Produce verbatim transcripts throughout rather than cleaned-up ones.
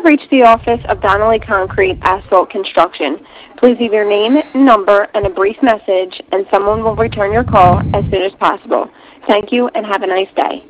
reached the office of Donnelly Concrete Asphalt Construction. Please leave your name, number, and a brief message, and someone will return your call as soon as possible. Thank you, and have a nice day.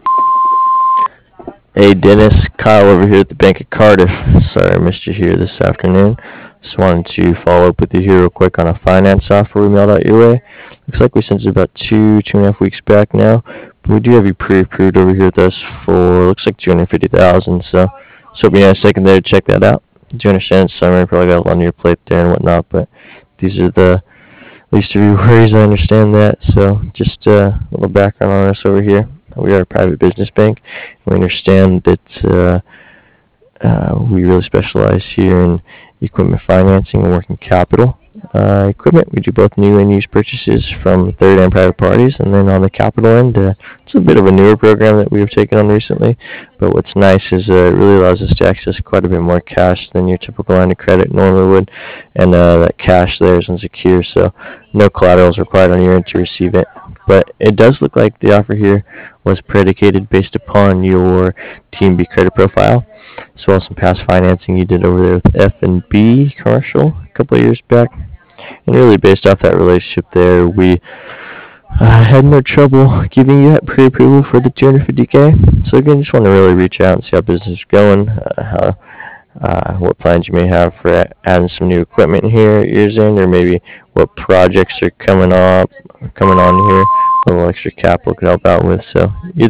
Hey Dennis, Kyle over here at the Bank of Cardiff. Sorry I missed you here this afternoon. Just wanted to follow up with you here real quick on a finance offer we mailed out your way. Looks like we sent it about two, two and a half weeks back now. But we do have you pre-approved over here with us for, looks like two hundred fifty thousand dollars. So, just hoping you had a second there to check that out. Do you understand it's summer? You probably got a lot on your plate there and whatnot, but these are the least of your worries. I understand that. So, just uh, a little background on us over here. We are a private business bank. We understand that uh, uh, we really specialize here in equipment financing and working capital uh, equipment. We do both new and used purchases from third and private parties. And then on the capital end, uh, it's a bit of a newer program that we have taken on recently. But what's nice is uh, it really allows us to access quite a bit more cash than your typical line of credit normally would. And uh, that cash there is unsecure, so no collateral is required on your end to receive it. But it does look like the offer here was predicated based upon your T M B credit profile, as well as some past financing you did over there with F and B Commercial a couple of years back. And really based off that relationship there, we uh, had no trouble giving you that pre-approval for the two hundred fifty K. So again, just want to really reach out and see how business is going, uh, how uh, what plans you may have for adding some new equipment here at year's end, or maybe what projects are coming up, coming on here, a little extra capital could help out with. So either